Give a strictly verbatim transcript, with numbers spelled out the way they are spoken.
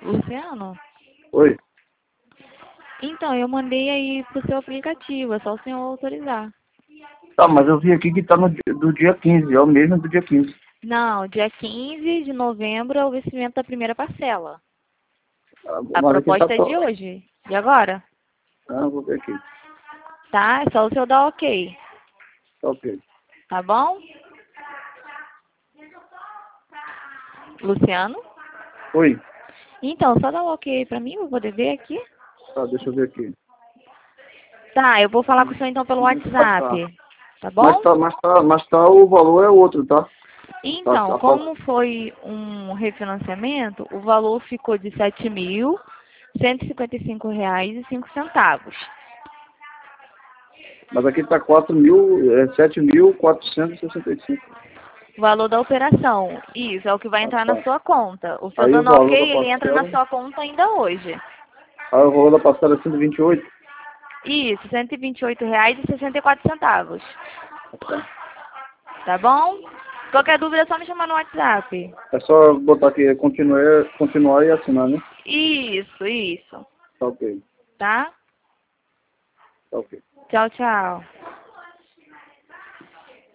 Luciano? Oi. Então, eu mandei aí pro seu aplicativo, é só o senhor autorizar. Tá, mas eu vi aqui que tá no, di- do dia quinze, é o mesmo do dia quinze. Não, dia quinze de novembro é o vencimento da primeira parcela. Ah, A mas aqui tá proposta é de to... hoje, de agora, Ah, vou ver aqui. tá? É só o senhor dar ok, Tá ok. tá bom? Luciano? Oi. Então, só dá o ok aí pra mim, pra poder ver aqui. Tá, deixa eu ver aqui. Tá, eu vou falar com o senhor então pelo Ah, tá. WhatsApp, tá Mas bom? tá, mas tá, mas tá, o valor é outro, tá? Tá, Então, tá falando. como foi um refinanciamento, o valor ficou de sete mil cento e cinquenta e cinco reais e cinco centavos. Mas aqui tá quatro mil, é sete mil quatrocentos e sessenta e cinco. O valor da operação, isso, é o que vai Ah, entrar na tá. sua conta. O seu Aí o dando valor ok, da ele entra na parcela, sua conta ainda hoje. aí o valor da parcela é cento e vinte e oito. Isso, cento e vinte e oito reais e sessenta e quatro centavos. Ah, tá. Tá bom? Qualquer dúvida é só me chamar no WhatsApp. É só botar aqui, continuar, continuar e assinar, né? Isso, isso. Tá ok. Tá? Tá ok. Tchau, tchau.